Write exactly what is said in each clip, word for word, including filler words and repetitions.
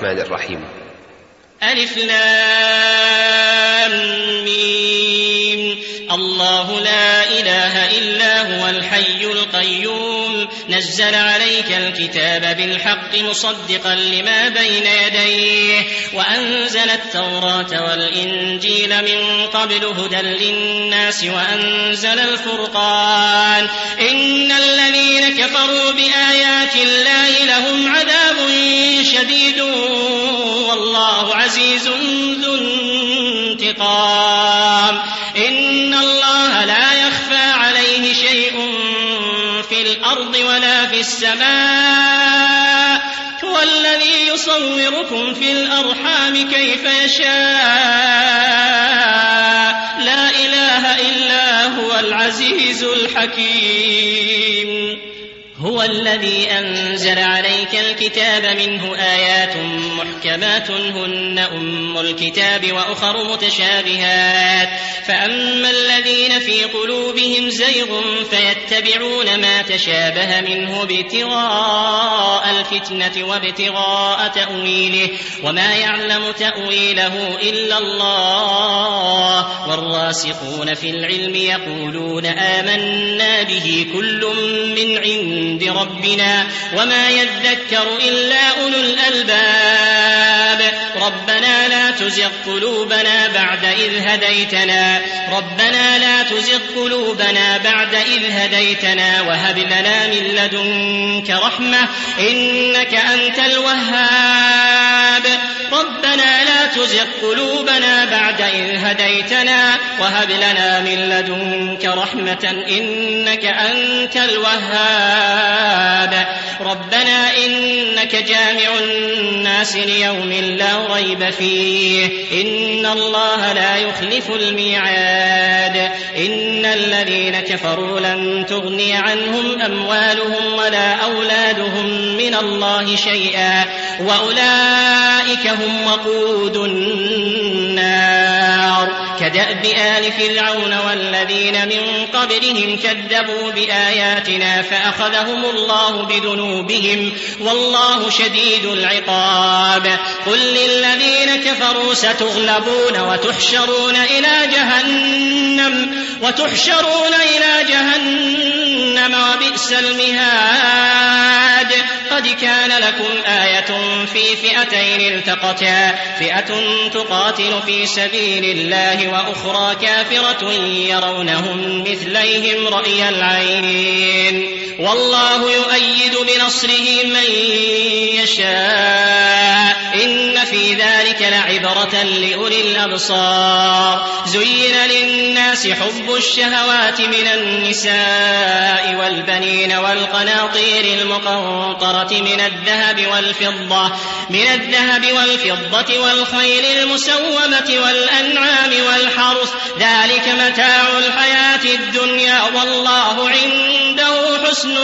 الرحمن الرحيم. ألف لام ميم. الله لا إله إلا هو الحي القيوم نزل عليك الكتاب بالحق مصدقا لما بين يديه وأنزل التوراة والإنجيل من قبل هدى للناس وأنزل الفرقان إن الذين كفروا بآيات الله لهم عذاب شديد والله عزيز ذو انتقام إن الله لا يخفى عليه شيء في الأرض ولا في السماء هو الذي يصوركم في الأرحام كيف يشاء لا إله إلا هو العزيز الحكيم هو الذي أنزل عليك الكتاب منه آيات محكمات هن أم الكتاب وأخر متشابهات فأما الذين في قلوبهم زيغ فيتبعون ما تشابه منه ابتغاء الفتنة وابتغاء تأويله وما يعلم تأويله إلا الله والراسخون في العلم يقولون آمنا به كل من عند عند ربنا وما يذكر إلا أولو الألباب ربنا لا تزغ قلوبنا بعد إذ هديتنا ربنا لا تزغ قلوبنا بعد إذ هديتنا وهب لنا من لدنك رحمة إنك أنت الوهاب ربنا لا تزغ قلوبنا بعد إذ هديتنا وهب لنا من لدنك رحمة إنك أنت الوهاب ربنا إنك جامع الناس ليوم لا ريب فيه إن الله لا يخلف الميعاد إن الذين كفروا لن تغني عنهم أموالهم ولا أولادهم من الله شيئا وأولئك هم وقود النار كدأب آل فرعون والذين من قبلهم كذبوا بآياتنا فأخذهم الله بذنوبهم والله شديد العقاب قل للذين كفروا ستغلبون وتحشرون إلى جهنم وتحشرون إلى جهنم وبئس المهاد قد كان لكم آية في فئتين التقتا فئة تقاتل في سبيل الله وأخرى كافرة يرونهم مثليهم رأي العين والله يؤيد بنصره من يشاء إن في ذلك لعبرة لأولي الأبصار زين للناس حب الشهوات من النساء والبنين والقناطير المقنطرة من الذهب والفضة من الذهب والفضة والخيل المسومة والأنعام والحرث ذلك متاع الحياة الدنيا والله عنده حسن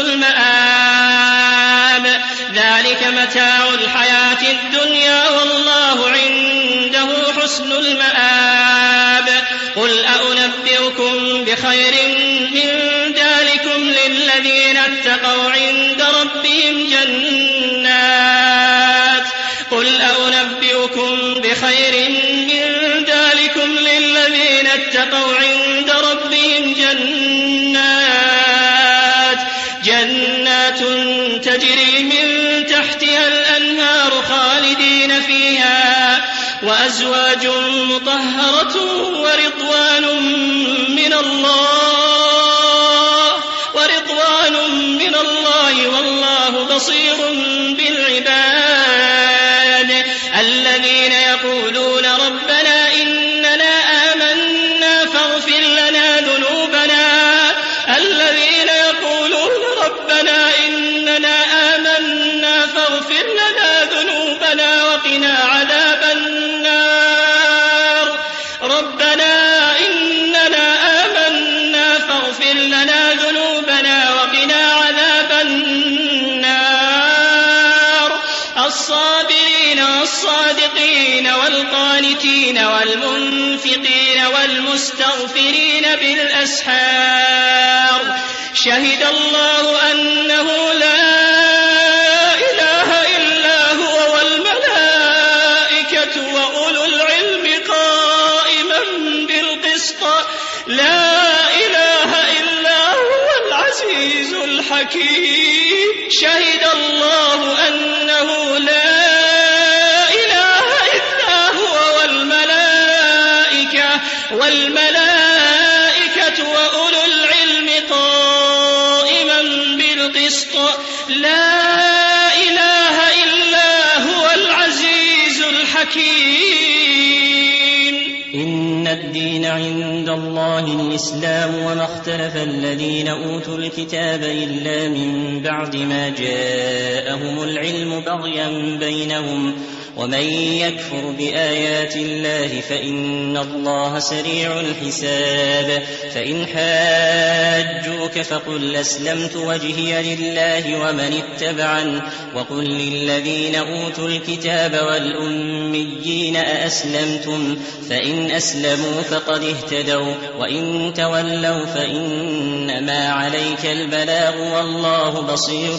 المآب ذلك متاع الحياة الدنيا والله عنده حسن المآب قل أنبئكم بخير من ذلكم للذين اتقوا عند ربهم جنات قل أنبئكم بخير من ذلكم للذين اتقوا عند ربهم جنات جنات تجري من تحتها الأنهار خالدين فيها وأزواج مطهرة ورضوان من الله ورضوان من الله والله بصير بالعباد الذين يقولون ربنا إننا آمنا فاغفر لنا ذنوبنا الذين يقولون ربنا إننا آمنا فاغفر لنا ذنوبنا وقنا عذاب النار ربنا إننا آمنا فاغفر لنا ذنوبنا وقنا عذاب النار الصابرين والصادقين والقانتين والمنفقين والمستغفرين بالأسحار شهد الله أنه لا إله إلا هو والملائكة حكيم. شهد الله أنه لا إله إلا هو والملائكة والملائكة وأولو العلم قائما بالقسط لا إله إلا هو العزيز الحكيم. إن الدين عند الله الإسلام وما اختلف الذين أوتوا الكتاب إلا من بعد ما جاءهم العلم بغيا بينهم ومن يكفر بآيات الله فإن الله سريع الحساب. فإن حاجوك فقل أسلمت وجهي لله ومن اتبعن وقل للذين أوتوا الكتاب والأميين أأسلمتم فإن أسلموا فقد اهتدوا وإن تولوا فإنما عليك البلاغ والله بصير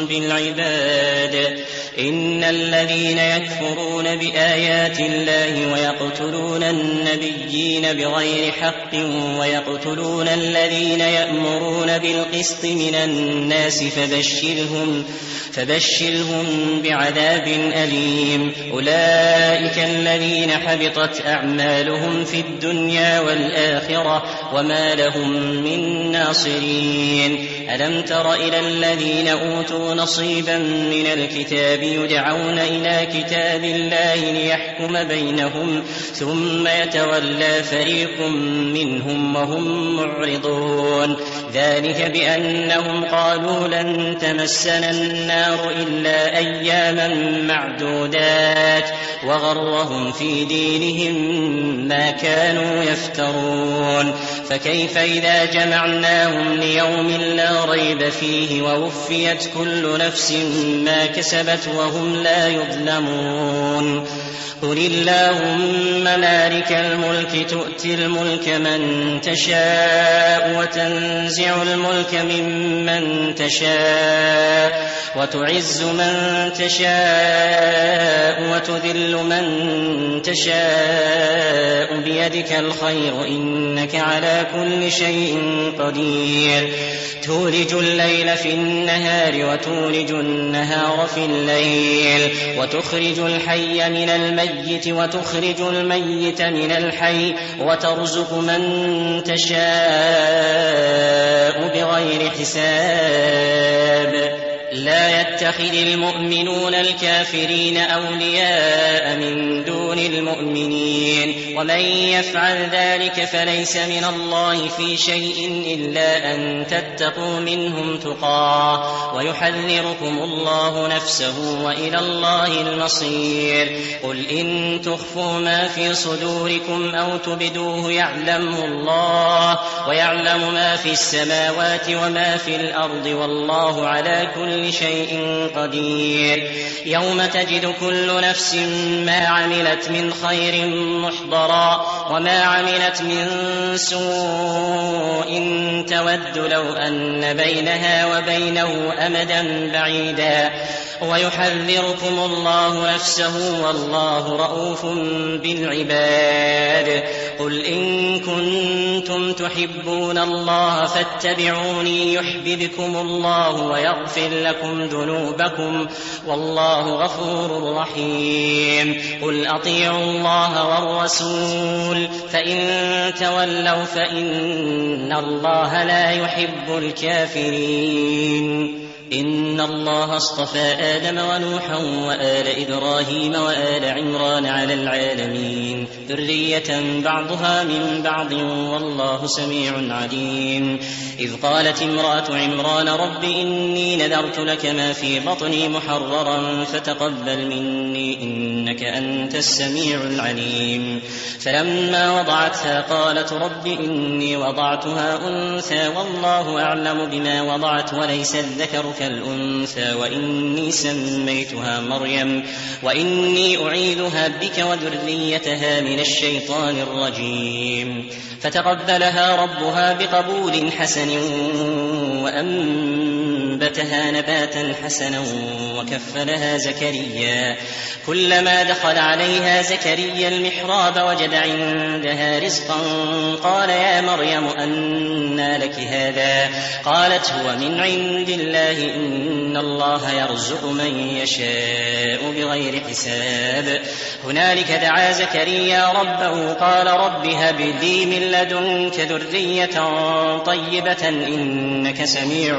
بالعباد. إن الذين يكفرون بآيات الله ويقتلون النبيين بغير حق ويقتلون الذين يأمرون بالقسط من الناس فبشرهم, فبشرهم بعذاب أليم. أولئك الذين حبطت أعمالهم في الدنيا والآخرة وما لهم من ناصرين. ألم تر إلى الذين أوتوا نصيبا من الكتاب يدعون إلى كتاب الله ليحكم بينهم ثم يتولى فريق منهم وهم معرضون. ذلك بأنهم قالوا لن تمسنا النار إلا أياما معدودات وغرهم في دينهم ما كانوا يفترون. فكيف إذا جمعناهم ليوم لا ريب فيه ووفيت كل نفس ما كسبت وهم لا يظلمون. قل اللهم مالك الملك تؤتي الملك من تشاء وتنزع الملك ممن تشاء وتعز من تشاء وتذل من تشاء بيدك الخير إنك على كل شيء قدير. تولج الليل في النهار وتولج النهار في الليل وتخرج الحي من الميت وتخرج الميت من الحي وترزق من تشاء بغير حساب. لا يتخذ المؤمنون الكافرين أولياء من دون المؤمنين ومن يفعل ذلك فليس من الله في شيء إلا أن تتقوا منهم تقاه ويحذركم الله نفسه وإلى الله المصير. قل إن تخفوا ما في صدوركم أو تبدوه يعلمه الله ويعلم ما في السماوات وما في الأرض والله على كل شيء قدير. يوم تجد كل نفس ما عملت من خير محضرا وما عملت من سوء تود لو أن بينها وبينه أمدا بعيدا ويحذركم الله نفسه والله رؤوف بالعباد. قل إن كنتم تحبون الله فاتبعوني يحببكم الله ويغفر لكم ذنوبكم والله غفور رحيم. قل أطيعوا الله والرسول فإن تولوا فإن الله لا يحب الكافرين. إن الله اصطفى آدم ونوحا وآل إبراهيم وآل عمران على العالمين ذرية بعضها من بعض والله سميع عليم. إذ قالت امرأة عمران رب إني نذرت لك ما في بطني محررا فتقبل مني إنك أنت السميع العليم. فلما وضعتها قالت رب إني وضعتها أنثى والله أعلم بما وضعت وليس الذكر كالأنثى وإني سميتها مريم وإني أعيذها بك وذريتها من الشيطان الرجيم. فتقبلها ربها بقبول حسن وأنبتها نباتا حسنا وكفلها زكريا كلما فلما دخل عليها زكريا المحراب وجد عندها رزقا قال يا مريم أنى لك هذا قالت هو من عند الله إن الله يرزق من يشاء بغير حساب هنالك دعا زكريا ربه قال رب هب لي من لدنك ذرية طيبة إنك سميع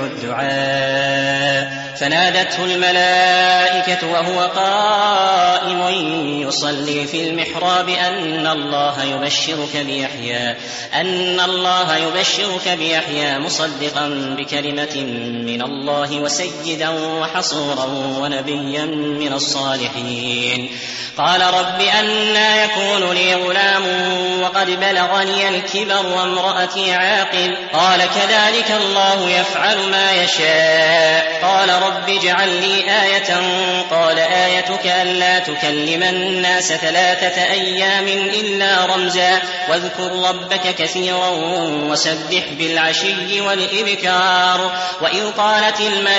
الدعاء فنادته الملائكة وهو قائم يصلي في المحراب أن الله يبشرك بيحيى أن الله يبشرك بيحيى مصدقا بكلمة من الله وسيدا وحصورا ونبيا من الصالحين قال رب أنى يكون لي غلام وقد بلغني الكبر وامرأتي عاقر قال كذلك الله يفعل ما يشاء قال رب اجعل لي آية قال آيتك ألا تكلم الناس ثلاثة أيام إلا رمزا واذكر ربك كثيرا وسبح بالعشي والإبكار وإذ قالت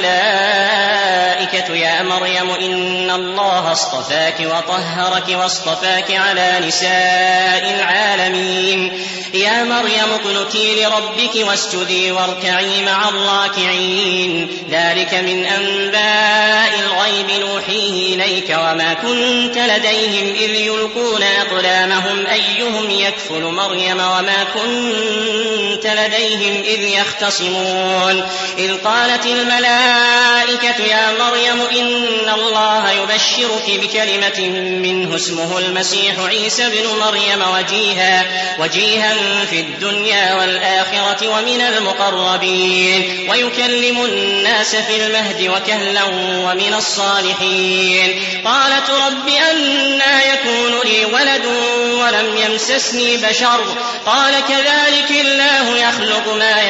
الملائكة يا مريم إن الله اصطفاك وطهرك واصطفاك على نساء العالمين يا مريم اقنتي لربك واسجدي واركعي مع الراكعين ذلك من أنباء الغيب نوحيه إليك وما كنت لديهم إذ يلقون أقلامهم أيهم يكفل مريم وما كنت لديهم إذ يختصمون إذ قالت الملائكة يا مريم إن الله يبشرك بكلمة منه اسمه المسيح عيسى بن مريم وجيها, وجيها في الدنيا والآخرة ومن المقربين ويكلم الناس في المهد وكهلا ومن الصالحين قالت رب أنى يكون لي ولد ولم يمسسني بشر قال كذلك الله يخلق ما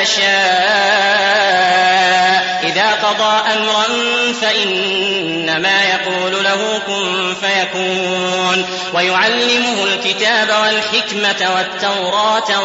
يشاء إذا قضى أمرا فإنما يقول له كن فيكون ويعلمه الكتاب والحكمة والتوراة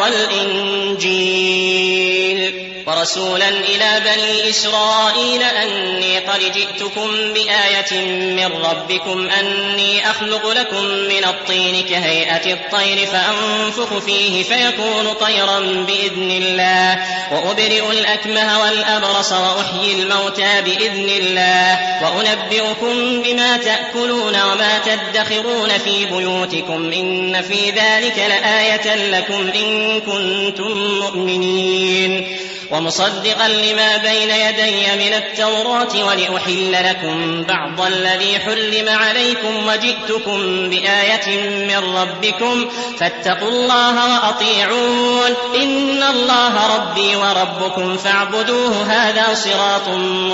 والإنجيل ورسولا إلى بني إسرائيل أني قد جئتكم بآية من ربكم أني أخلق لكم من الطين كهيئة الطير فأنفخ فيه فيكون طيرا بإذن الله وأبرئ الأكمه والأبرص وأحيي الموتى بإذن الله وأنبئكم بما تأكلون وما تدخرون في بيوتكم إن في ذلك لآية لكم إن كنتم مؤمنين ومصدقا لما بين يدي من التوراة ولأحل لكم بعض الذي حرم عليكم وجئتكم بآية من ربكم فاتقوا الله وأطيعون إن الله ربي وربكم فاعبدوه هذا صراط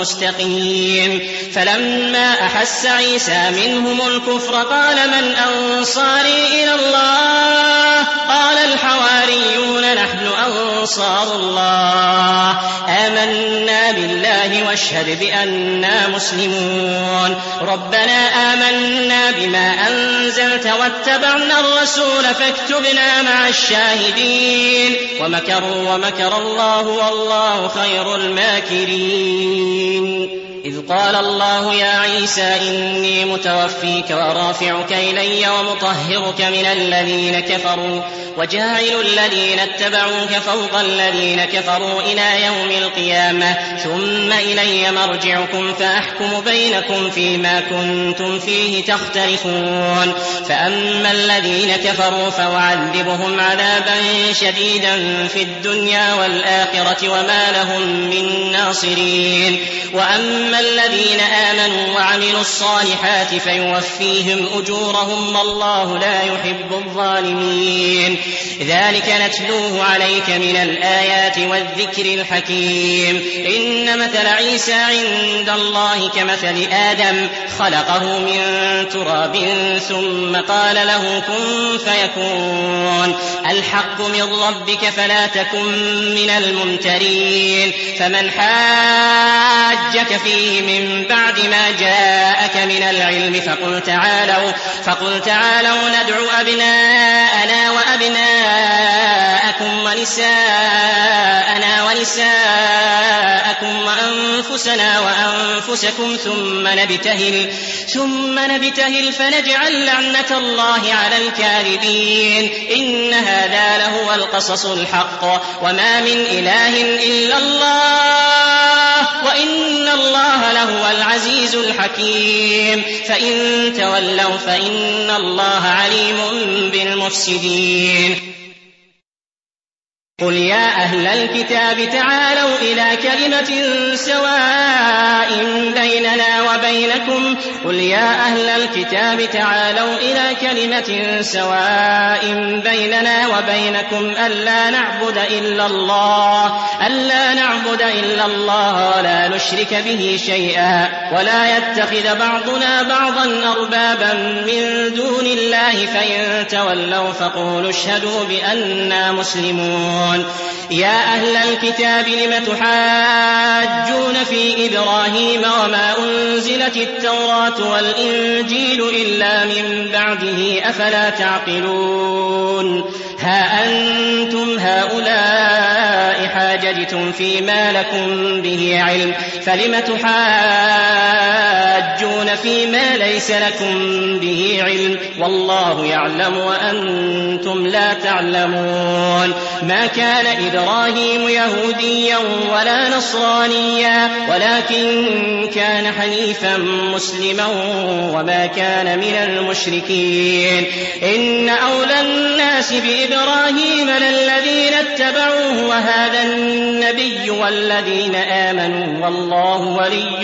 مستقيم فلما أحس عيسى منهم الكفر قال من أنصاري إلى الله قال الحواريون نحن أنصار الله آمنا بالله واشهد بأننا مسلمون ربنا آمنا بما أنزلت واتبعنا الرسول فاكتبنا مع الشاهدين ومكروا ومكر الله والله خير الماكرين إذ قال الله يا عيسى إني متوفيك ورافعك إلي ومطهرك من الذين كفروا وجاعل الذين اتبعوك فوق الذين كفروا إلى يوم القيامة ثم إلي مرجعكم فأحكم بينكم فيما كنتم فيه تختلفون فأما الذين كفروا فأعذبهم عذابا شديدا في الدنيا والآخرة وما لهم من ناصرين وأما الذين آمنوا وعملوا الصالحات فيوفيهم أجورهم والله لا يحب الظالمين ذلك نتلوه عليك من الآيات والذكر الحكيم إن مثل عيسى عند الله كمثل آدم خلقه من تراب ثم قال له كن فيكون الحق من ربك فلا تكن من الممترين فمن حاجك فيه من بعد ما جاءك من العلم فقل تعالوا, فقل تعالوا ندعو أبناءنا وأبناءكم نساءكم ونساءنا ونساءكم وأنفسنا وأنفسكم ثم نبتهل, ثم نبتهل فنجعل لعنة الله على الكاذبين. إن هذا لهو القصص الحق وما من إله إلا الله وإن الله لهو العزيز الحكيم. فإن تولوا فإن الله عليم بالمفسدين. قل يا أهل الكتاب تعالوا إلى كلمة سواء بيننا وبينكم قل يا أهل الكتاب تعالوا إلى كلمة سواء بيننا وبينكم ألا نعبد إلا الله ألا نعبد إلا الله ولا نشرك به شيئا ولا يتخذ بعضنا بعضا أربابا من دون الله فإن تولوا فقولوا اشهدوا بأننا مسلمون. يا أهل الكتاب لم تحاجون في إبراهيم وما أنزلت التوراة والإنجيل إلا من بعده أفلا تعقلون. ها أنتم هؤلاء حاججتم فيما لكم به علم فلم تحاجون فيما ليس لكم به علم والله يعلم وأنتم لا تعلمون. ما كان إبراهيم يهوديا ولا نصرانيا ولكن كان حنيفا مسلما وما كان من المشركين. إن أولى الناس بإبراهيم للذين اتبعوه وهذا النبي والذين آمنوا والله ولي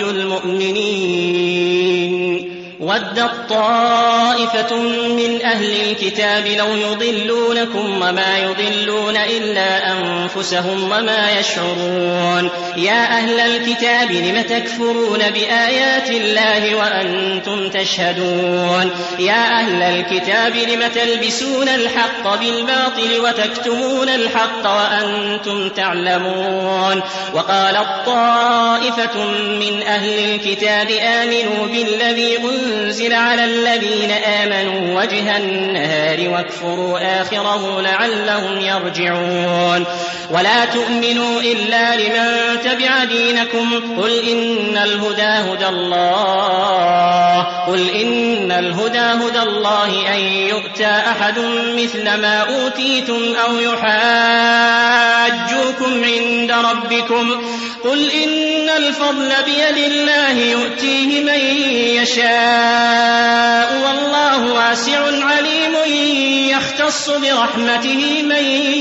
المؤمنين. ودت طائفة من أهل الكتاب لو يضلونكم وما يضلون إلا أنفسهم وما يشعرون. يا أهل الكتاب لم تكفرون بآيات الله وأنتم تشهدون. يا أهل الكتاب لم تلبسون الحق بالباطل وتكتمون الحق وأنتم تعلمون. وقالت طائفة من أهل الكتاب آمنوا بالذي أنزل على الذين آمنوا وجه النهار واكفروا آخره لعلهم يرجعون. ولا تؤمنوا إلا لمن تبع دينكم قل إن الهدى هدى الله قل إن الهدى هدى الله أن يؤتى أحد مثل ما أوتيتم أو يحاجوكم عند ربكم قل إن الفضل بيد الله يؤتيه من يشاء والله واسع عليم يختص برحمته من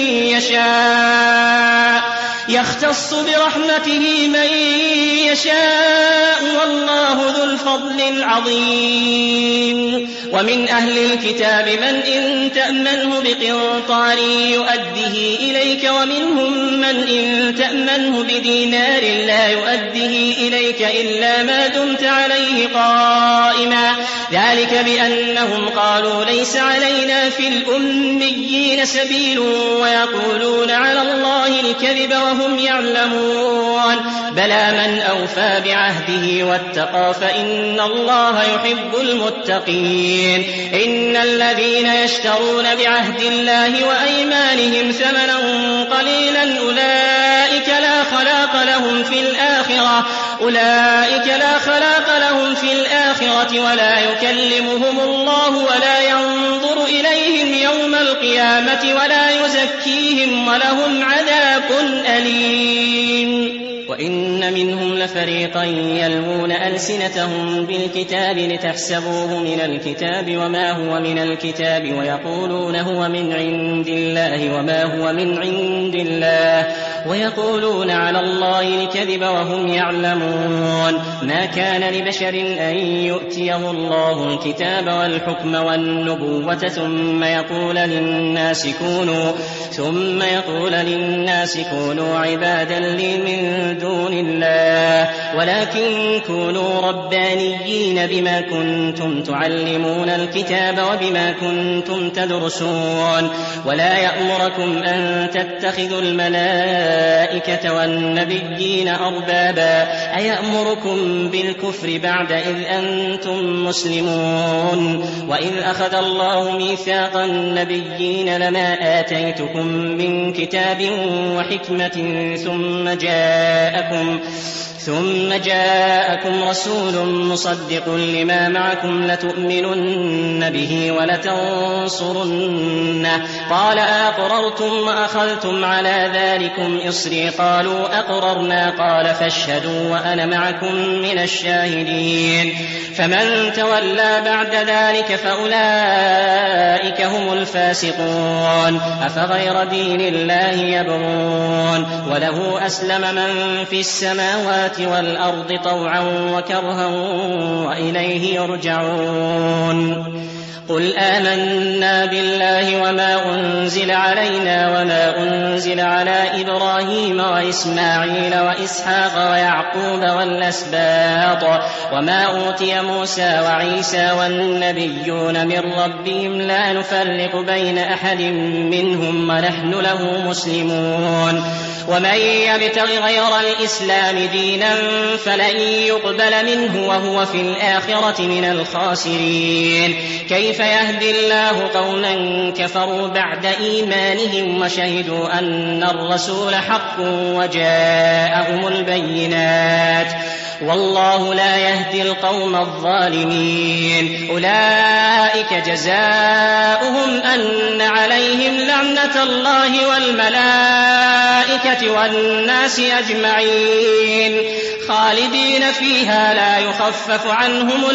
يشاء يختص برحمته من يشاء والله ذو الفضل العظيم. ومن أهل الكتاب من إن تأمنه بقنطار يؤديه إليك ومنهم من إن تأمنه بدينار لا يؤديه إليك إلا ما دمت عليه قائما ذلك بأنهم قالوا ليس علينا في الأميين سبيل ويقولون على الله الكذب وهم يعلمون. بلى من أوفى بعهده واتقى فإن الله يحب المتقين. إن الذين يشترون بعهد الله وأيمانهم ثمنا قليلا أولئك لا خلاق لهم في الآخرة أولئك لا خلاق لهم في الآخرة ولا يكلمهم الله ولا ينظر إليهم يوم القيامة ولا يزكيهم ولهم عذاب أليم. وإن منهم لفريقا يلوون ألسنتهم بالكتاب لتحسبوه من الكتاب وما هو من الكتاب ويقولون هو من عند الله وما هو من عند الله ويقولون على الله الكذب وهم يعلمون. ما كان لبشر أن يؤتيه الله الكتاب والحكم والنبوة ثم يقول للناس كونوا ثم يقول للناس كونوا عبادا لي من دون الله ولكن كونوا ربانيين بما كنتم تعلمون الكتاب وبما كنتم تدرسون. ولا يأمركم أن تتخذوا الملائكة والملائكة والنبيين أربابا أيأمركم بالكفر بعد إذ أنتم مسلمون وإذ أخذ الله ميثاق النبيين لما آتيتكم من كتاب وحكمة ثم جاءكم ثم جاءكم رسول مصدق لما معكم لتؤمنن به ولتنصرنه قال أقررتم وأخذتم على ذلكم إصري قالوا أقررنا قال فاشهدوا وأنا معكم من الشاهدين فمن تولى بعد ذلك فأولئك هم الفاسقون أفغير دين الله يبغون وله أسلم من في السماوات والأرض طوعا وكرها وإليه يرجعون قل آمنا بالله وما أنزل علينا وما أنزل على إبراهيم وإسماعيل وإسحاق ويعقوب والأسباط وما أوتي موسى وعيسى والنبيون من ربهم لا نفرق بين أحد منهم ونحن له مسلمون ومن يبتغ غير الإسلام دينا فلن يقبل منه وهو في الآخرة من الخاسرين كيف يهدي الله قوما كفروا بعد إيمانهم وشهدوا أن الرسول حق وجاءهم البينات والله لا يهدي القوم الظالمين أولئك جزاؤهم أن عليهم لعنة الله والملائكة والناس أجمعين خالدين فيها لا يخفف عنهم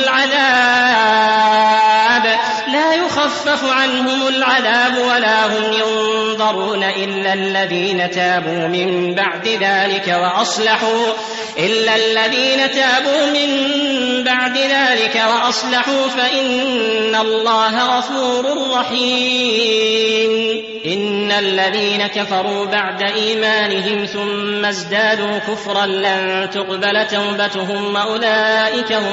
العذاب لا يخفف عنهم العذاب ولا هم ينظرون إلا الذين تابوا من بعد ذلك وأصلحوا إلا الذين تابوا من بعد ذلك وأصلحوا فإن الله غفور رحيم إن الذين كفروا بعد إيمانهم ثم ازدادوا كفرا لن تقبل توبتهم وأولئك هم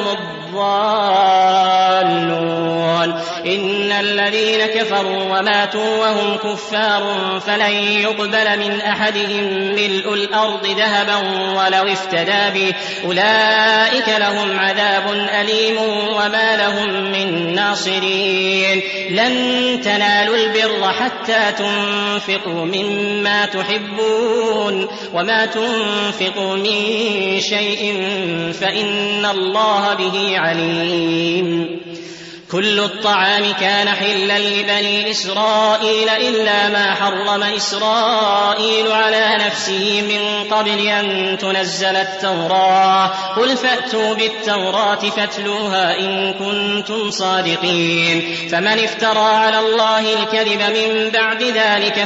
الضالون إن الذين كفروا وماتوا وهم كفار فلن يقبل من أحدهم ملء الأرض ذهبا ولو افتدى به أولئك لهم عذاب أليم وما لهم من ناصرين لن تنالوا البر حتى تنفقوا مما تحبون وما تنفقوا من شيء فإن الله به عليم كل الطعام كان حلا لبني إسرائيل إلا ما حرم إسرائيل على نفسه من قبل أن تنزل التوراة قل فأتوا بالتوراة فاتلوها إن كنتم صادقين فمن افترى على الله الكذب من بعد ذلك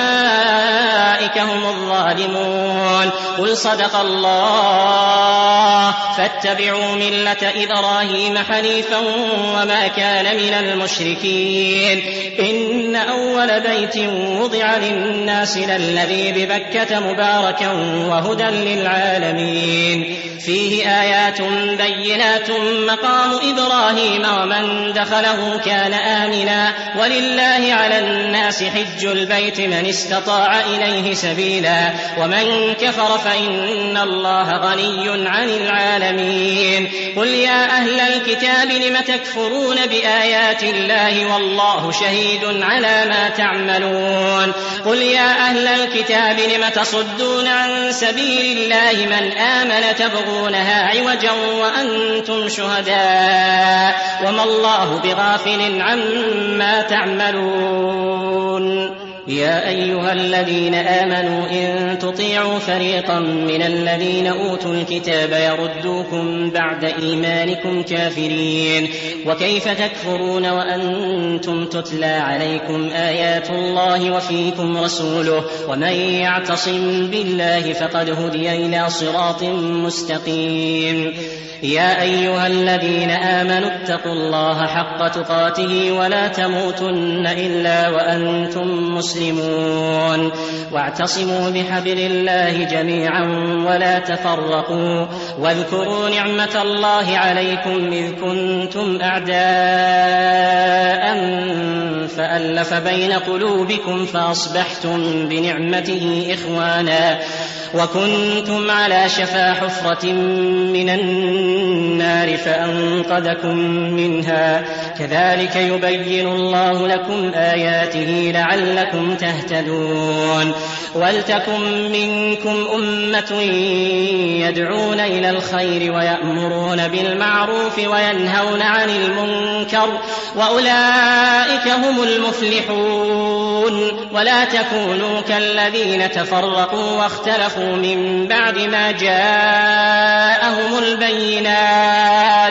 فأولئك هم الظالمون قل صدق الله فاتبعوا ملة إبراهيم حنيفا وما كان من المشركين إن أول بيت وضع للناس للذي ببكة مباركا وهدى للعالمين فيه آيات بينات مقام إبراهيم ومن دخله كان آمنا ولله على الناس حج البيت من استطاع إليه سبيلا ومن كفر فإن الله غني عن العالمين قل يا أهل الكتاب لم تكفرون بآيات الله والله شهيد على ما تعملون قل يا أهل الكتاب لم تصدون عن سبيل الله من آمن تبغونها عوجا وأنتم شهداء وما الله بغافل عما تعملون يا أيها الذين آمنوا إن تطيعوا فريقا من الذين أوتوا الكتاب يردوكم بعد إيمانكم كافرين وكيف تكفرون وأنتم تتلى عليكم آيات الله وفيكم رسوله ومن يعتصم بالله فقد هدي إلى صراط مستقيم يا أيها الذين آمنوا اتقوا الله حق تقاته ولا تموتن إلا وأنتم مسلمون واعتصموا بحبل الله جميعا ولا تفرقوا واذكروا نعمة الله عليكم إذ كنتم أعداء فألف بين قلوبكم فأصبحتم بنعمته إخوانا وكنتم على شفا حفرة من النار فأنقذكم منها كذلك يبين الله لكم آياته لعلكم تهتدون ولتكن منكم أمة يدعون إلى الخير ويأمرون بالمعروف وينهون عن المنكر وأولئك هم المفلحون ولا تكونوا كالذين تفرقوا واختلفوا من بعد ما جاءهم البينات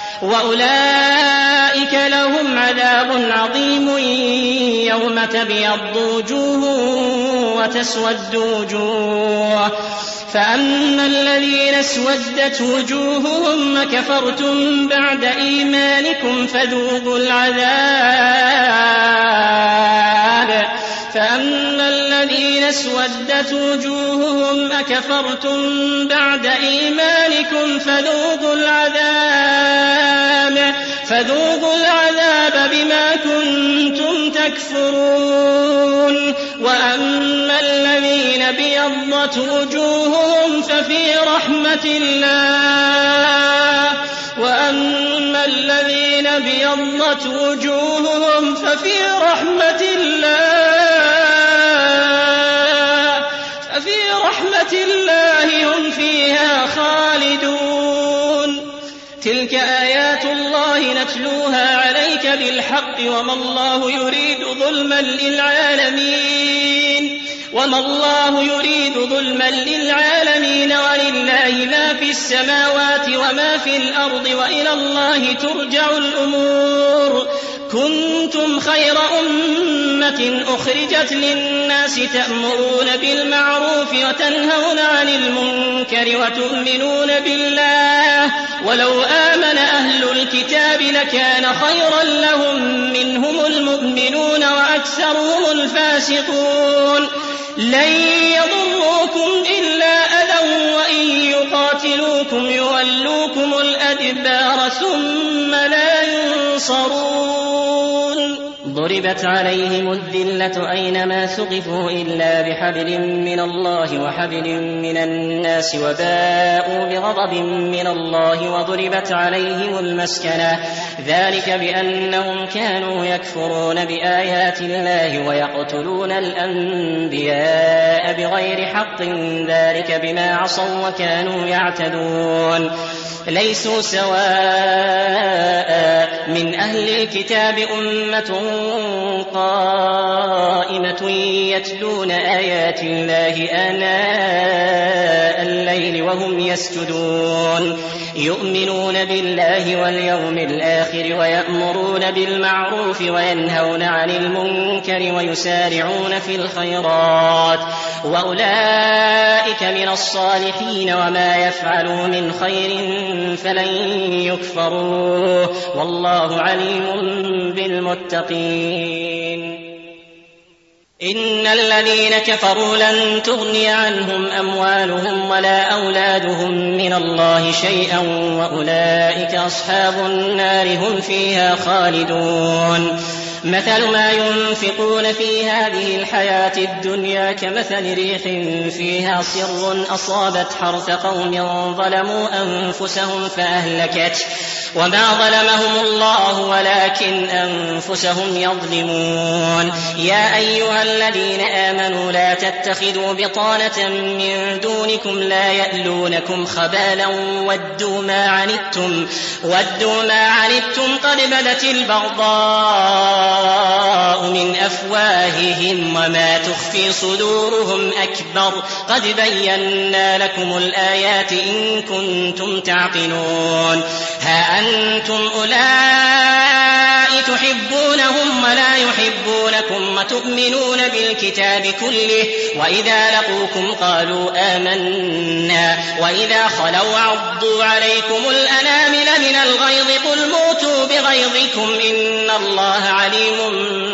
وأولئك لهم عذاب عظيم يوم تبيض وجوه وتسود وجوه فأما الذين اسودت وجوههم كفرتم بعد إيمانكم فذوقوا العذاب فأما الذين اسودت وجوههم أكفرتم بعد إيمانكم فذوقوا العذاب فذوقوا العذاب بما كنتم تكفرون وأما الذين ابيضت وجوههم ففي رحمة الله وأما الذين ابيضت وجوههم ففي رحمة الله ففي رحمة الله هم فيها خالدون تلك آيات الله نتلوها عليك بالحق وما الله يريد ظلما للعالمين وما الله يريد ظلما للعالمين ولله ما في السماوات وما في الأرض وإلى الله ترجع الأمور كنتم خير أمة أخرجت للناس تأمرون بالمعروف وتنهون عن المنكر وتؤمنون بالله ولو آمن أهل الكتاب لكان خيرا لهم منهم المؤمنون وأكثرهم الفاسقون لن يضروكم إلا أذى وإن يقاتلوكم يولوكم الأدبار ثم لا ينصرون ضربت عليهم الذلة أينما ثقفوا إلا بحبل من الله وحبل من الناس وباءوا بغضب من الله وضربت عليهم المسكنة ذلك بأنهم كانوا يكفرون بآيات الله ويقتلون الأنبياء بغير حق ذلك بما عصوا وكانوا يعتدون ليسوا سواء من أهل الكتاب أمة قائمة يتلون آيات الله آناء الليل وهم يسجدون يؤمنون بالله واليوم الآخر ويأمرون بالمعروف وينهون عن المنكر ويسارعون في الخيرات وأولئك من الصالحين وما يفعلوا من خير فلن يكفروه والله عليم بالمتقين إن الذين كفروا لن تغني عنهم أموالهم ولا أولادهم من الله شيئا وأولئك أصحاب النار هم فيها خالدون مثل ما ينفقون في هذه الحياة الدنيا كمثل ريح فيها صر أصابت حرث قوم ظلموا أنفسهم فأهلكت وما ظلمهم الله ولكن أنفسهم يظلمون يا أيها الذين آمنوا لا تتخذوا بطانة من دونكم لا يألونكم خبالا ودوا ما عنتم ودوا ما عنتم قد بدت البغضاء من أفواههم وما تخفي صدورهم أكبر قد بينا لكم الآيات إن كنتم تعقلون ها أنتم أولئك تحبونهم ولا يحبونكم وتؤمنون بالكتاب كله وإذا لقوكم قالوا آمنا وإذا خلوا عضوا عليكم الأنامل من الغيظ قل موتوا بغيظكم إن الله عليم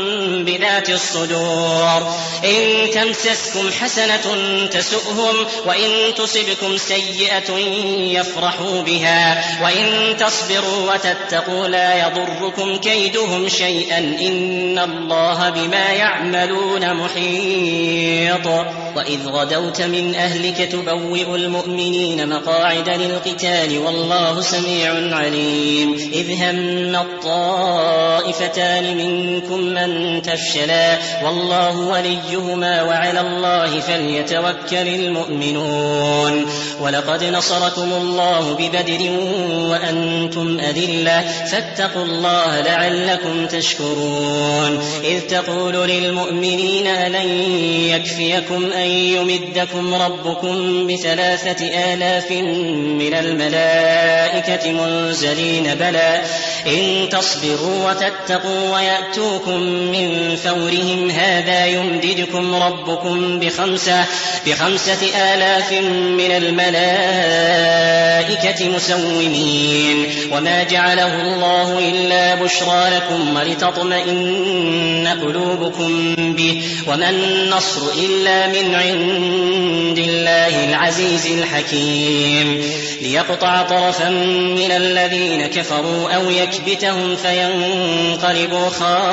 بذات الصدور. إن تمسسكم حسنة تسؤهم وإن تصبكم سيئة يفرحوا بها وإن تصبروا وتتقوا لا يضركم كيدهم شيئا إن الله بما يعملون محيط. وإذ غدوت من أهلك تبوئ المؤمنين مقاعد للقتال والله سميع عليم. إذ هم الطائفتان منكم من تفشلا والله وليهما وعلى الله فليتوكل المؤمنون. ولقد نصركم الله ببدر وأنتم أذلة فاتقوا الله لعلكم تشكرون. إذ تقول للمؤمنين ألن يكفيكم أن يمدكم ربكم بثلاثة آلاف من الملائكة منزلين بلى إن تصبروا وتتقوا ويأتوكم من فورهم هذا يمددكم ربكم بخمسة, بخمسة آلاف من الملائكة مسومين. وما جعله الله إلا بشرى لكم ولتطمئن قلوبكم به وما النصر إلا من عند الله العزيز الحكيم. ليقطع طرفا من الذين كفروا أو يكبتهم فينقلبوا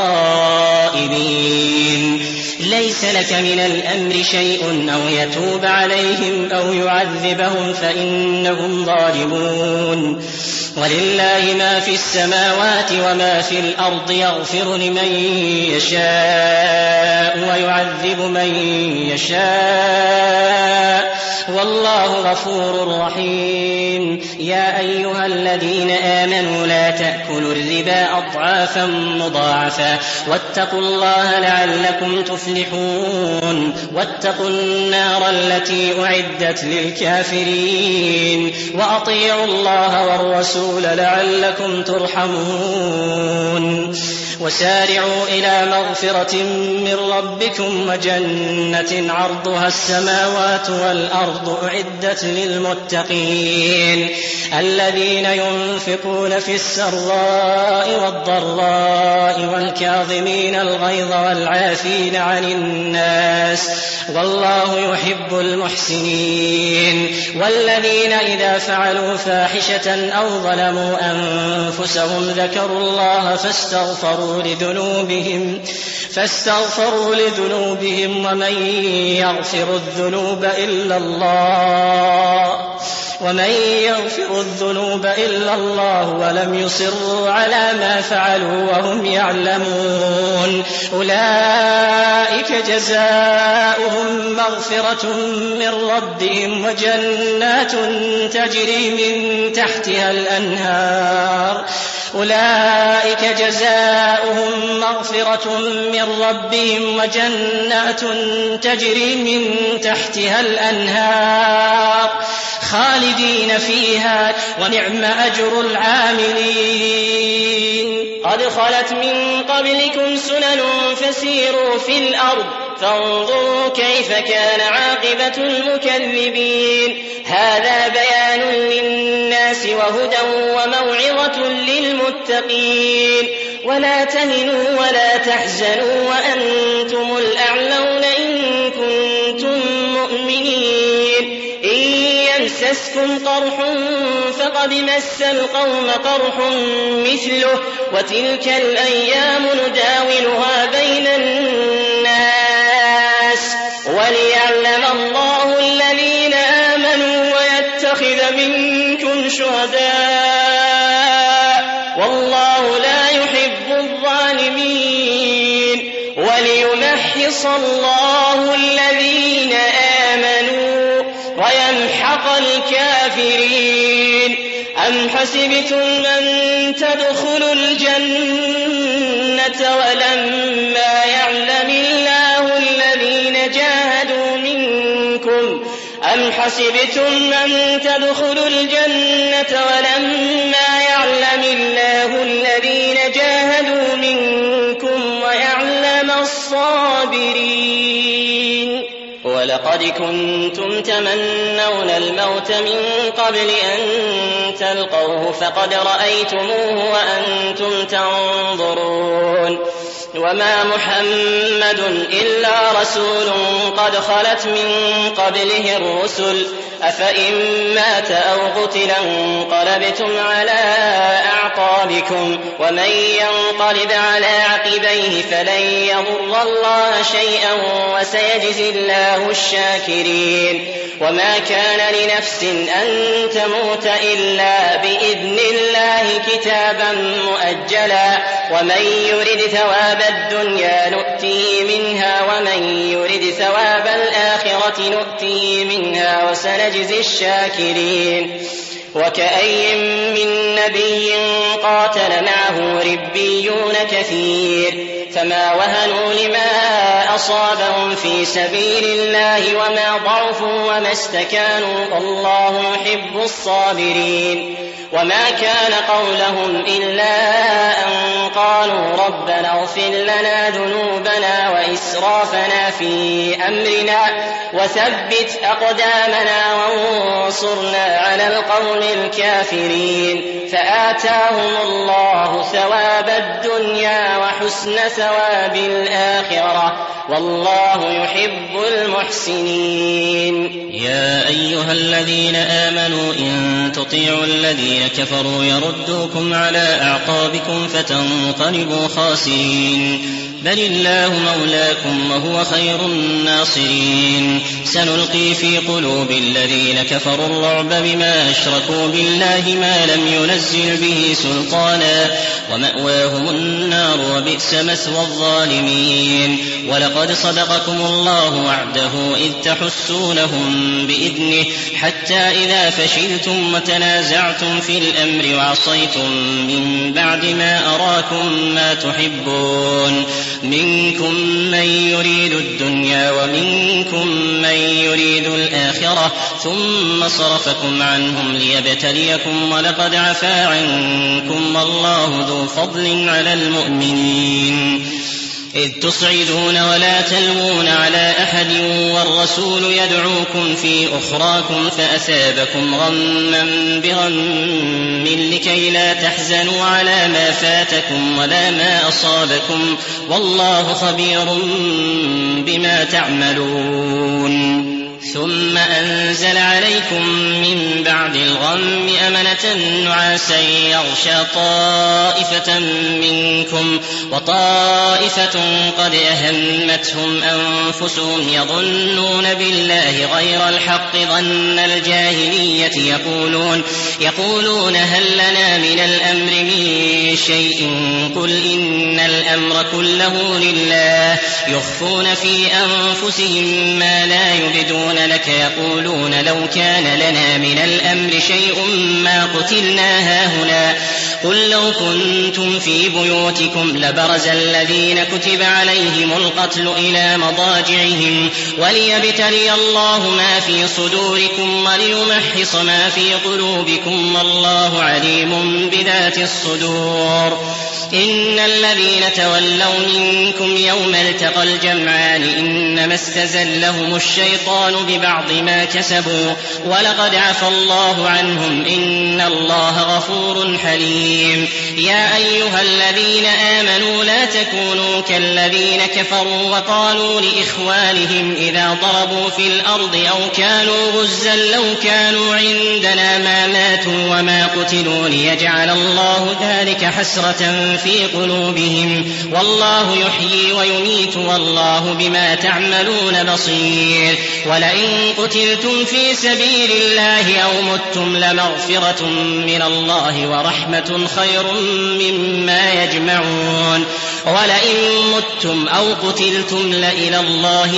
خائبين. ليس لك من الأمر شيء أو يتوب عليهم أو يعذبهم فإنهم ظالمون. ولله ما في السماوات وما في الأرض يغفر لمن يشاء ويعذب من يشاء والله غفور رحيم. يا أيها الذين آمنوا لا تأكلوا الربا أضعافا مضاعفة واتقوا الله لعلكم تفلحون. واتقوا النار التي أعدت للكافرين وأطيعوا الله والرسول لعلكم ترحمون. وسارعوا إلى مغفرة من ربكم وجنة عرضها السماوات والأرض أعدت للمتقين الذين ينفقون في السراء والضراء والكاظمين الغيظ والعافين عن الناس والله يحب المحسنين. والذين إذا فعلوا فاحشة أو ظلموا أنفسهم ذكروا الله فاستغفروا لذنوبهم فاستغفروا لذنوبهم ومن يغفر الذنوب إلا الله ومن يغفر الذنوب إلا الله ولم يصروا على ما فعلوا وهم يعلمون أولئك جزاؤهم مغفرة من ربهم وجنات تجري من تحتها الأنهار أولئك جزاؤهم مغفرة من ربهم وجنات تجري من تحتها الأنهار خالدين فيها ونعم أجر العاملين. قد خلت من قبلكم سنن فسيروا في الأرض فانظروا كيف كان عاقبة المكذبين. هذا بيان للناس وهدى وموعظة للمتقين. ولا تهنوا ولا تحزنوا وأنتم الأعلون إن كنتم مؤمنين. إن يمسسكم قرح فقد مس القوم قرح مثله وتلك الأيام نداولها بين الناس وليعلم الله الذين آمنوا ويتخذ منكم شهداء والله لا يحب الظالمين وليمحص الله الذين آمنوا ويمحق الكافرين. أم حسبتم أن تدخلوا الجنة ولما يعلم الله الذين جاهدوا منكم أم حسبتم أن تدخلوا الجنة ولما يعلم الله الذين جاهدوا منكم ويعلم الصابرين. ولقد كنتم تمنون الموت من قبل أن تلقوه فقد رأيتموه وأنتم تنظرون وما محمد إلا رسول قد خلت من قبله الرسل أفإن مات أو قتل انقلبتم على أعقابكم ومن ينقلب على عقبيه فلن يضر الله شيئا وسيجزي الله الشاكرين. وما كان لنفس أن تموت إلا بإذن الله كتابا مؤجلا ومن يرد ثواب الدنيا نؤتيه منها ومن يرد ثواب الآخرة نؤتيه منها وسنجزي الشاكرين. وكأي من نبي قاتل معه ربيون كثير فما وهنوا لما أصابهم في سبيل الله وما ضعفوا وما استكانوا والله يحب الصابرين. وما كان قولهم إلا أن قالوا ربنا اغفر لنا ذنوبنا وإسرافنا في أمرنا وثبت أقدامنا وانصرنا على القوم الكافرين فآتاهم الله ثواب الدنيا وحسن ثواب الآخرة والله يحب المحسنين. يا أيها الذين آمنوا إن تطيعوا الذين كفروا يردوكم على أعقابكم فتنقلبوا خاسرين بل الله مولاكم وهو خير الناصرين. سنلقي في قلوب الذين كفروا الرعب بما أشركوا بالله ما لم ينزل به سلطانا ومأواهم النار وبئس مثوى الظالمين. ولقد صدقكم الله وعده إذ تحسونهم بإذنه حتى إذا فشلتم وتنازعتم في الأمر وعصيتم من بعد ما أراكم ما تحبون منكم من يريد الدنيا ومنكم من يريد الآخرة ثم صرفكم عنهم ليبتليكم ولقد عفا عنكم والله ذو فضل على المؤمنين. إذ تصعدون ولا تلوون على أحد والرسول يدعوكم في أخراكم فأثابكم غما بغم لكي لا تحزنوا على ما فاتكم ولا ما أصابكم والله خبير بما تعملون. ثم أنزل عليكم من بعد الغم أمنة نعاسا يغشى طائفة منكم وطائفة قد أهمتهم أنفسهم يظنون بالله غير الحق ظن الجاهلية يقولون, يقولون هل لنا من الأمر من شيء قل إن الأمر كله لله يخفون في أنفسهم ما لا يبدون لك يقولون لو كان لنا من الأمر شيء ما قتلنا هاهنا قل لو كنتم في بيوتكم لبرز الذين كتب عليهم القتل إلى مضاجعهم وليبتلي الله ما في صدوركم وليمحص ما في قلوبكم والله عليم بذات الصدور. إن الذين تولوا منكم يوم التقى الجمعان إنما استزلهم الشيطان ببعض ما كسبوا ولقد عفى الله عنهم إن الله غفور حليم. يا أيها الذين آمنوا لا تكونوا كالذين كفروا وقالوا لإخوانهم إذا ضربوا في الأرض أو كانوا غزا لو كانوا عندنا ما ماتوا وما قتلوا ليجعل الله ذلك حسرة في قلوبهم والله يحيي ويميت والله بما تعملون بصير. ولئن قتلتم في سبيل الله أو متم لمغفرة من الله ورحمة خير مما يجمعون. ولئن متم أو قتلتم لإلى الله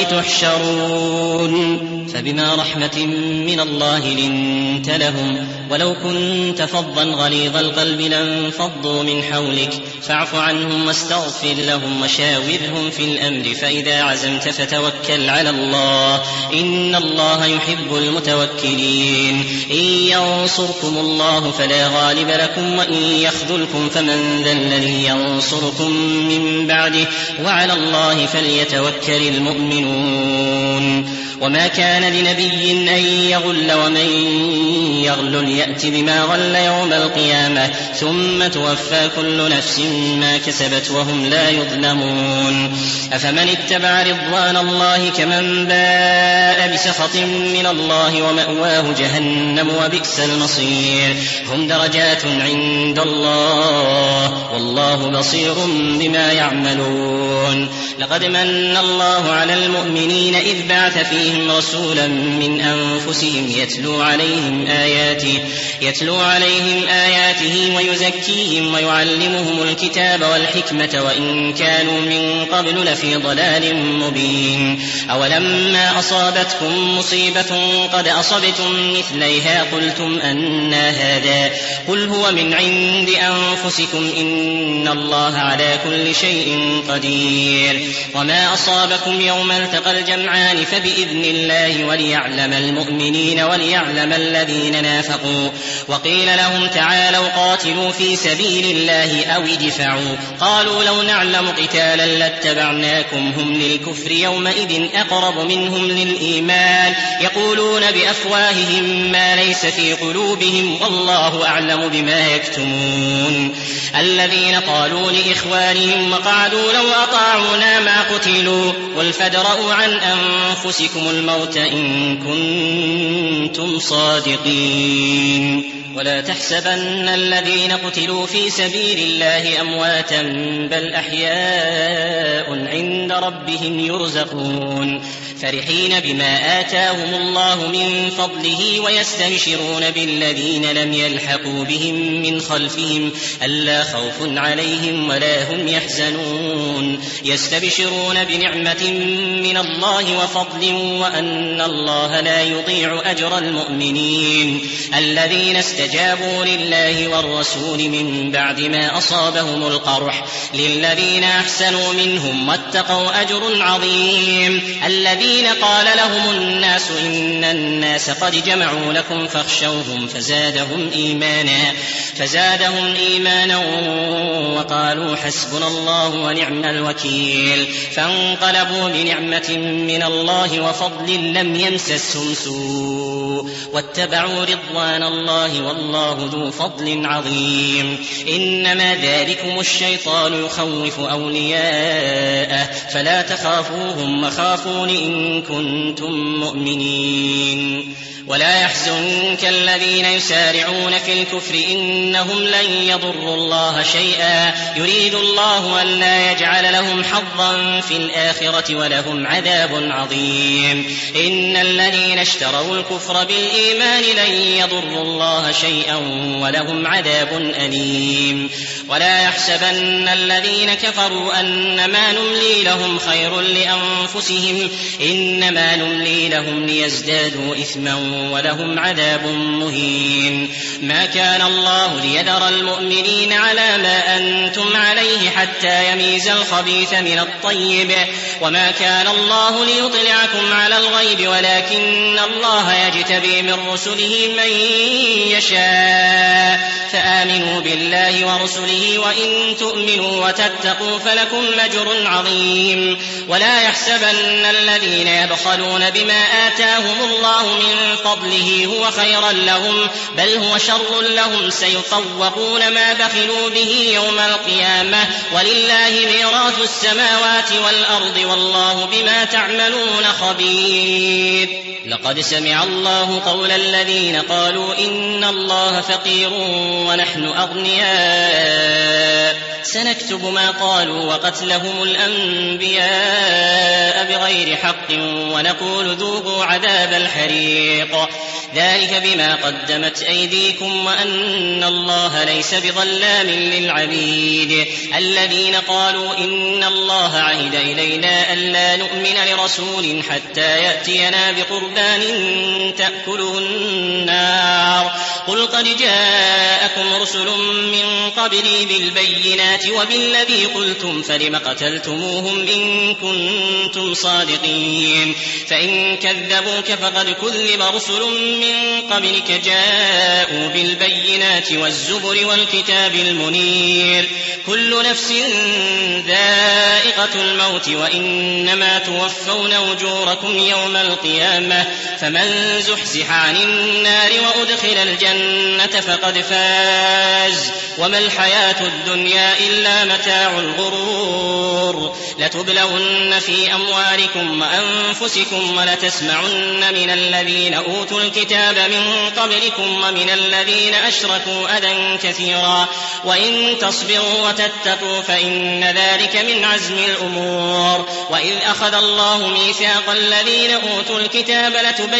تحشرون. فبما رحمة من الله لنت لهم ولو كنت فظا غليظ القلب لانفضوا من حولك فاعف عنهم واستغفر لهم وشاورهم في الأمر فإذا عزمت فتوكل على الله إن الله يحب المتوكلين. إن ينصركم الله فلا غالب لكم وإن يخذلكم فمن ذا الذي ينصركم من بعده وعلى الله فليتوكل المؤمنون. وما كان لنبي أن يغل ومن يغل يأت بما غل يوم القيامة ثم توفى كل نفس ما كسبت وهم لا يظلمون أفمن اتبع رضوان الله كمن باء بسخط من الله ومأواه جهنم وبئس المصير هم درجات عند الله والله بصير بما يعملون لقد من الله على المؤمنين إذ بعث فيهم رسولا من أنفسهم يتلو عليهم آياته, يتلو عليهم آياته ويزكيهم ويعلمهم الكتاب والحكمة وإن كانوا من قبل لفي ضلال مبين أولما أصابتكم مصيبة قد أصبتم مثليها قلتم أنى هذا قل هو من عند أنفسكم إن الله على كل شيء قدير وما أصابكم يوم التقى الجمعان فبإذن الله وليعلم المؤمنين وليعلم الذين نافقوا وقيل لهم تعالوا قاتلوا في سبيل الله أو ادفعوا قالوا لو نعلم قتالا لاتبعناكم هم للكفر يومئذ أقرب منهم للإيمان يقولون بأفواههم ما ليس في قلوبهم والله أعلم بما يكتمون الذين قالوا لإخوانهم وقعدوا لو أطاعونا ما قتلوا قل فادرءوا عن أنفسكم الموت إن كنتم صادقين ولا تحسبن الذين قتلوا في سبيل الله أمواتا بل أحياء عند ربهم يرزقون فرحين بما آتاهم الله من فضله ويستبشرون بالذين لم يلحقوا بهم من خلفهم ألا خوف عليهم ولا هم يحزنون يستبشرون بنعمة من الله وفضل وأن الله لا يضيع أجر المؤمنين الذين استجابوا لله والرسول من بعد ما أصابهم القرح للذين أحسنوا منهم واتقوا أجر عظيم الذين قال لهم الناس إن الناس قد جمعوا لكم فاخشوهم فزادهم إيمانا فزادهم إيمانا وقالوا حسبنا الله ونعم الوكيل فانقلبوا بنعمة من الله وفضل لم يمسسهم سوء واتبعوا رضوان الله والله ذو فضل عظيم إنما ذلكم الشيطان يخوف أولياءه فلا تخافوهم وخافون إن كنتم مؤمنين ولا يحزنك الذين يسارعون في الكفر إنهم لن يضروا الله شيئا يريد الله ألا يجعل لهم حظا في الآخرة ولهم عذاب عظيم إن الذين اشتروا الكفر بالإيمان لن يضروا الله شيئا ولهم عذاب أليم ولا يحسبن الذين كفروا أنما نملي لهم خير لأنفسهم إنما نملي لهم ليزدادوا إثما ولهم عذاب مهين ما كان الله ليذر المؤمنين على ما أنتم عليه حتى يميز الخبيث من الطيب وما كان الله ليطلعكم على الغيب ولكن الله يجتبي من رسله من يشاء فآمنوا بالله ورسله وإن تؤمنوا وتتقوا فلكم أجر عظيم ولا يحسبن الذين يبخلون بما آتاهم الله من فضله هو خيرا لهم بل هو شر لهم سيطوقون ما بخلوا به يوم القيامة ولله ميراث السماوات والأرض والله بما تعملون خبير لقد سمع الله قول الذين قالوا إن الله فقير ونحن أغنياء سنكتب ما قالوا وقتلهم الأنبياء بغير حق ونقول ذوقوا عذاب الحريق ذلك بما قدمت أيديكم وأن الله ليس بظلام للعبيد الذين قالوا إن الله عهد إلينا ألا نؤمن لرسول حتى يأتينا بقربان تأكله النار قل قد جاءكم رسل من قبلي بالبينات وبالذي قلتم فلم قتلتموهم إن كنتم صادقين فإن كذبوك فقد كذب رسل من قبلك جاءوا بالبينات والزبر والكتاب المنير كل نفس ذائقة الموت وإنما توفون أجوركم يوم القيامة فمن زحزح عن النار وأدخل الجنة فقد فاز وما الحياة الدنيا إلا متاع الغرور لتبلون في أموالكم وأنفسكم ولتسمعن من الذين أوتوا الكتاب من قبلكم ومن الذين أشركوا أذى كثيرا وإن تصبروا وتتقوا فإن ذلك من عزم الأمور وإذ أخذ الله ميثاق الذين أوتوا الكتاب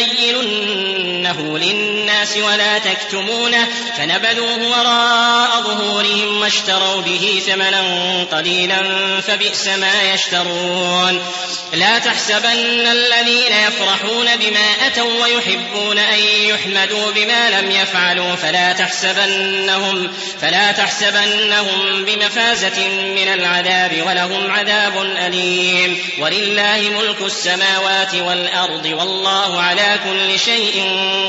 لتبيننه للناس ولا تكتمونه فنبذوه وراء ظهورهم واشتروا به ثمنا قليلا فبئس ما يشترون لا تحسبن الذين يفرحون بما أتوا ويحبون أن يحمدوا بما لم يفعلوا فلا تحسبنهم, فلا تحسبنهم بمفازة من العذاب ولهم عذاب أليم ولله ملك السماوات والأرض والله على كل شيء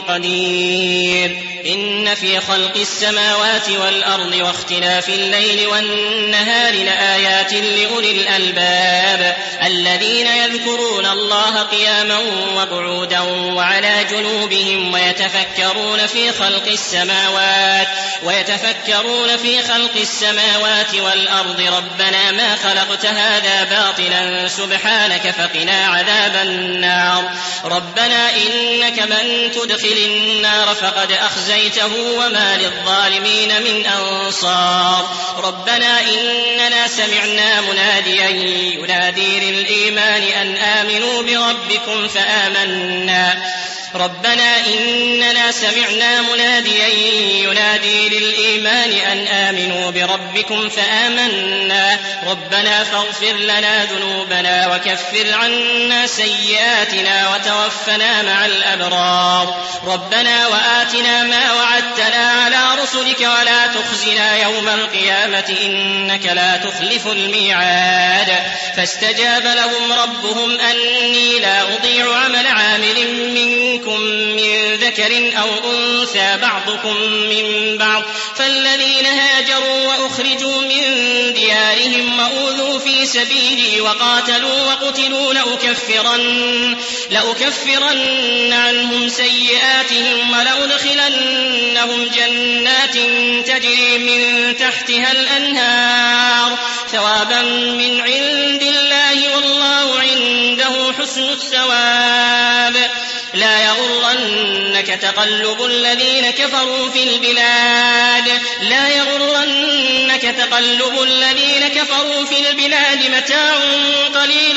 قدير إن في خلق السماوات والأرض واختلاف الليل والنهار لآيات لأولي الألباب الذين يذكرون الله قياما وقعودا وعلى جنوبهم ويتفكرون في خلق السماوات ويتفكرون في خلق السماوات والأرض ربنا ما خلقت هذا باطلا سبحانك فقنا عذاب النار ربنا إنك من تدخل النار فقد أخزيته وما للظالمين من أنصار ربنا إننا سمعنا مناديا ينادي للإيمان أن آمنوا بربكم فآمنا ربنا إننا سمعنا مناديا ينادي للإيمان أن آمنوا بربكم فآمنا ربنا فاغفر لنا ذنوبنا وكفر عنا سيئاتنا وتوفنا مع الأبرار ربنا وآتنا ما وعدتنا على رسلك ولا تخزنا يوم القيامة إنك لا تخلف الميعاد فاستجاب لهم ربهم أني لا أضيع عمل عامل منكم من ذكر أو أنثى بعضكم من بعض فالذين هاجروا وأخرجوا من ديارهم وأوذوا في سبيلي وقاتلوا وقتلوا لأكفرن, لأكفرن عنهم سيئاتهم ولأدخلنهم جنات تجري من تحتها الأنهار ثوابا من عند الله والله عنده حسن الثواب لا يغرنك تقلب الذين كفروا في البلاد لا يغرنك تقلب الذين كفروا في البلاد متاع قليل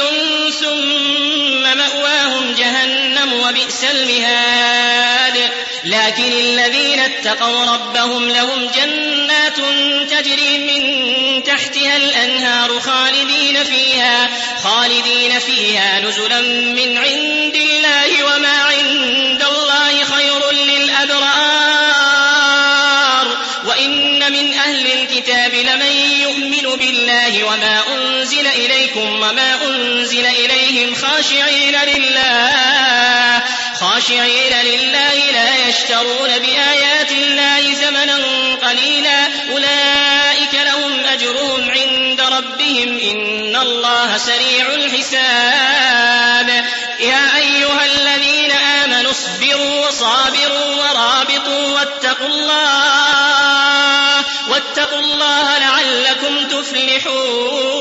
ثم مأواهم جهنم وبئس المهاد لكن الذين اتقوا ربهم لهم جنات تجري من تحتها الأنهار خالدين فيها خالدين فيها نزلا من عند الله وما عند الله خير للأبرار وإن من أهل الكتاب لمن يؤمن بالله وما أنزل إليكم وما أنزل إليهم خاشعين لله خاشعين لله لا يشترون بآيات الله ثمنا قليلا أولئك لهم أجرهم عند ربهم إن الله سريع الحساب يا أيها الذين آمنوا اصبروا وصابروا ورابطوا واتقوا الله واتقوا الله لعلكم تفلحون